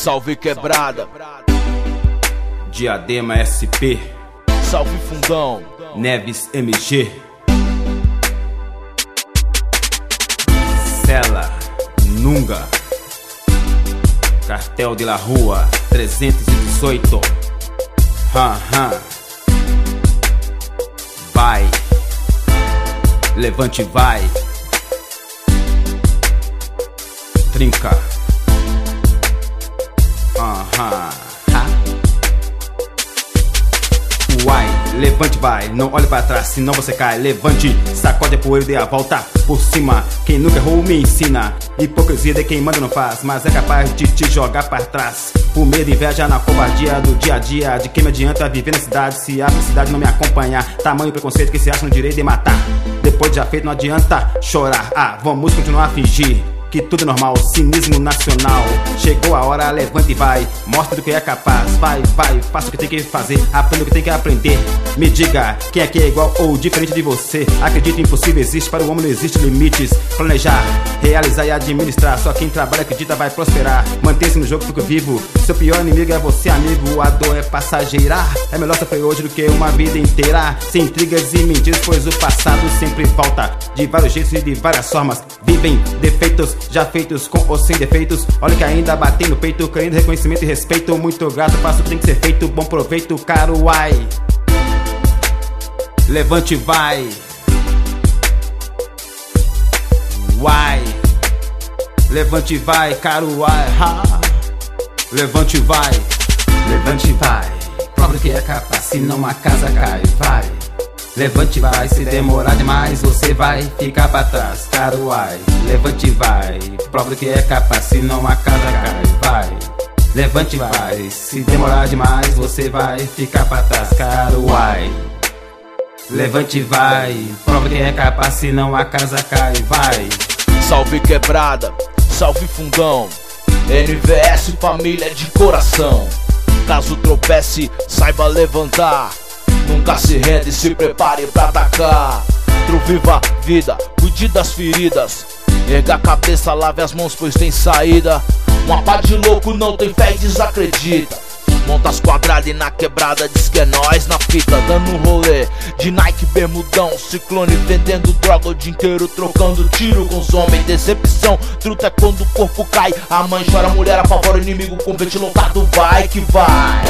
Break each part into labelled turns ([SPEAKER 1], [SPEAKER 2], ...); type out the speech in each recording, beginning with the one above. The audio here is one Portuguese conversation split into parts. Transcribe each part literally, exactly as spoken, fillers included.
[SPEAKER 1] Salve Quebrada,
[SPEAKER 2] Diadema S P,
[SPEAKER 1] salve Fundão,
[SPEAKER 2] Neves M G, Cela, Nunga, Cartel de la Rua trezentos e dezoito. Ha, ha. Vai, levante, vai, trinca. Aham. Uai, levante, vai, não olhe pra trás, senão você cai. Levante, sacode a poeira e dê a volta por cima. Quem nunca errou me ensina. Hipocrisia de quem manda não faz, mas é capaz de te jogar pra trás. O medo, inveja na covardia do dia a dia. De quem me adianta viver na cidade se a cidade não me acompanhar. Tamanho preconceito que se acha no direito de matar. Depois de já feito não adianta chorar. Ah, vamos continuar a fingir que tudo é normal, cinismo nacional. Chegou a hora, levante e vai. Mostra do que é capaz, vai, vai. Faça o que tem que fazer, aprenda o que tem que aprender. Me diga, quem aqui é igual ou diferente de você? Acredito, impossível existe, para o homem não existe limites. Planejar, realizar e administrar. Só quem trabalha acredita vai prosperar. Manter-se no jogo, fica vivo. Seu pior inimigo é você, amigo. A dor é passageira. É melhor sofrer hoje do que uma vida inteira sem intrigas e mentiras, pois o passado sempre volta. De vários jeitos e de várias formas. Vivem defeitos já feitos com ou sem defeitos. Olha que ainda batei no peito, querendo reconhecimento e respeito. Muito grato, faço o que tem que ser feito. Bom proveito, caro, ai. Levante, vai. Uai. Levante, vai, caro, ai. Ha. Levante, vai. Levante, vai. Prova que é capaz, senão a casa cai, vai. Levante, vai, se demorar demais você vai ficar pra trás, caro, ai. Levante, vai, prova que é capaz, senão a casa cai, vai. Levante, vai, se demorar demais você vai ficar pra trás, caro, ai. Levante, vai, prova que é capaz, senão a casa cai, vai.
[SPEAKER 1] Salve Quebrada, salve Fundão, N V S família de coração. Caso tropece, saiba levantar. Nunca se rende, se prepare pra atacar. Tro viva a vida, cuide das feridas. Erga a cabeça, lave as mãos, pois tem saída. Uma pá de louco não tem fé e desacredita. Monta as quadradas e na quebrada diz que é nós na fita. Dando um rolê de Nike, bermudão, ciclone, vendendo droga o dia inteiro, trocando tiro com os homens. Decepção, truta é quando o corpo cai. A mãe chora, a mulher apavora o inimigo com vente lotado. Vai que vai.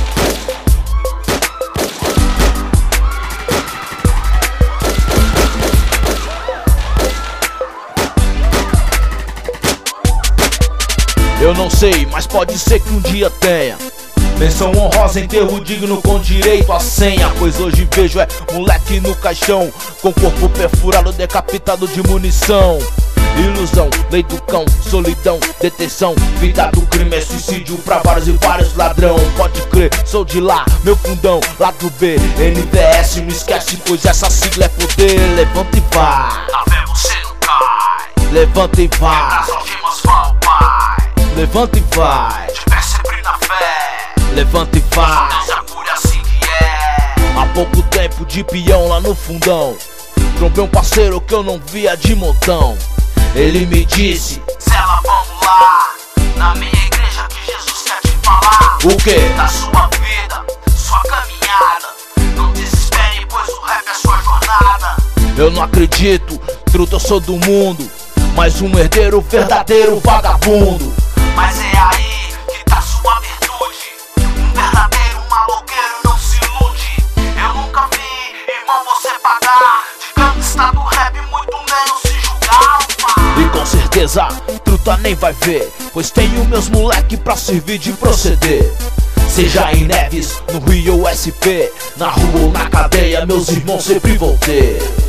[SPEAKER 1] Eu não sei, mas pode ser que um dia tenha menção honrosa, enterro digno com direito à senha. Pois hoje vejo é moleque no caixão, com corpo perfurado, decapitado de munição. Ilusão, lei do cão, solidão, detenção. Vida do crime é suicídio pra vários e vários ladrão. Pode crer, sou de lá, meu fundão, lado B. N V S, não esquece, pois essa sigla é poder. Levanta e vai,
[SPEAKER 3] na fé você não cai.
[SPEAKER 1] Levanta e vai,
[SPEAKER 3] as algemas vão, pai.
[SPEAKER 1] Levanta e vai,
[SPEAKER 3] de pé sempre na fé.
[SPEAKER 1] Levanta e vai.
[SPEAKER 3] Deus orgulho assim que é.
[SPEAKER 1] Há pouco tempo de peão lá no fundão, trombei um parceiro que eu não via de montão. Ele me disse:
[SPEAKER 3] Cela, vamos lá, na minha igreja que Jesus quer te falar.
[SPEAKER 1] O quê?
[SPEAKER 3] Da sua vida, sua caminhada. Não desespere, pois o rap é sua jornada.
[SPEAKER 1] Eu não acredito, truta, eu sou do mundo, mas um herdeiro verdadeiro vagabundo.
[SPEAKER 3] Mas é aí que tá sua virtude. Um verdadeiro maloqueiro não se ilude. Eu nunca vi, irmão, você pagar de gangsta do rap, muito menos se julgar, pai.
[SPEAKER 1] E com certeza, truta nem vai ver, pois tenho meus moleque pra servir de proceder. Seja em Neves, no Rio ou S P, na rua ou na cadeia, meus irmãos sempre vão ter.